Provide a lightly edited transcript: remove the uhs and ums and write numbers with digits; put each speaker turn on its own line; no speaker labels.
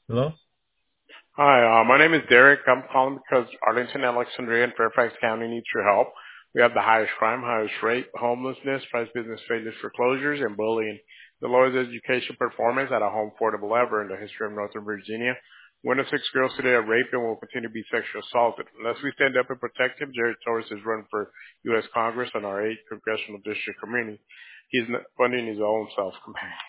Hello?
Hi, my name is Derek. I'm calling because Arlington, Alexandria, and Fairfax County needs your help. We have the highest crime, highest rate, homelessness, price business failures, foreclosures, and bullying. The lowest education performance at a home affordable ever in the history of Northern Virginia. One of six girls today are raped and will continue to be sexually assaulted. Unless we stand up and protect him, Jared Torres is running for U.S. Congress on our 8th congressional district community. He's funding his own self-campaign.